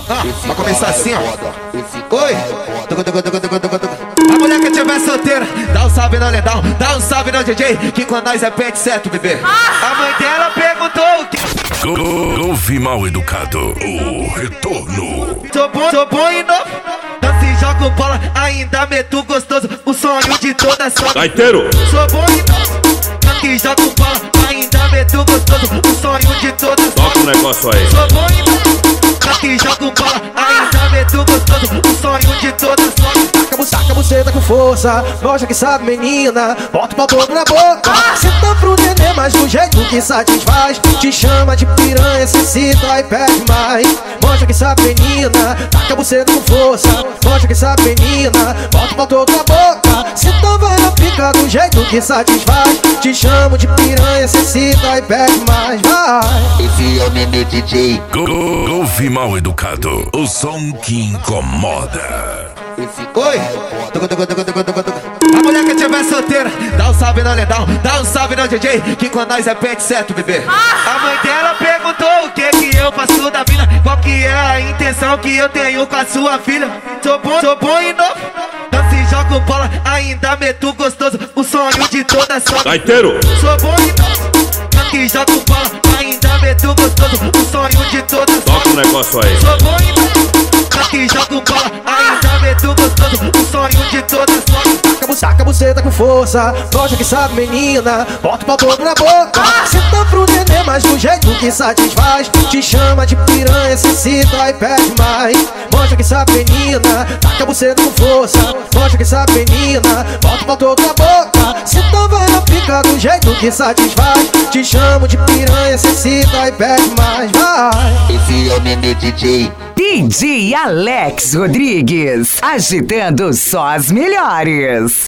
Vai começar assim, ó. Oi. A mulher que tiver solteira, dá um salve no lendão, dá um salve no DJ, que com nós é pente certo, bebê. A mãe dela perguntou o que. Golfe Mal Educado, o retorno. Sou bom e novo. Dança e jogo bola, ainda meto gostoso, o sonho de toda sorte. Gaiteiro. Sou bom e novo. Dança e jogo bola, ainda meto gostoso, o sonho de toda sorte. Toca um negócio aí. Sou bom e novo. Dança e jogo bola, ainda meto gostoso, o sonho de toda sorte. Saca a buceta com força, mostra que sabe, menina. Bota o pau todo na boca. Senta pro neném, mas do jeito que satisfaz. Te chama de piranha, se cita e pede mais. Mostra que sabe, menina. Taca a buceta com força, mostra que sabe, menina. Bota o pau todo na boca. Senta, vai na pica do jeito que satisfaz. Te chamo de piranha, se cita e pede mais. Vai. Esse é o Nenê DJ. Golfe Mal Educado, o som que incomoda. Oi. A mulher que tiver solteira, dá um salve no lendão, dá um salve no DJ, que com nós é pente certo, bebê. A mãe dela perguntou o que eu faço da vida, qual que é a intenção que eu tenho com a sua filha. Sou bom e novo. Dança e jogo bola, ainda meto gostoso, o sonho de toda sorte. Gaiteiro. Sou bom e novo. Dança e jogo bola, ainda meto gostoso, o sonho de toda sorte. Toca um negócio aí. Sou bom e novo. Dança e jogo bola, ainda meto gostoso, o sonho de toda sorte. Saca a buceta com força, mostra que sabe, menina. Bota o pau todo na boca. Senta pro neném, mas do jeito que satisfaz. Te chama de piranha, se cita e pede mais. Mostra que sabe, menina. Taca a buceta com força, mostra que sabe, menina. Bota o pau todo na boca. Senta, vai na pica do jeito que satisfaz. Te chamo de piranha, se cita e pede mais. Vai. Esse é o Nenê DJ. DJ Alex Rodrigues, agitando só as melhores.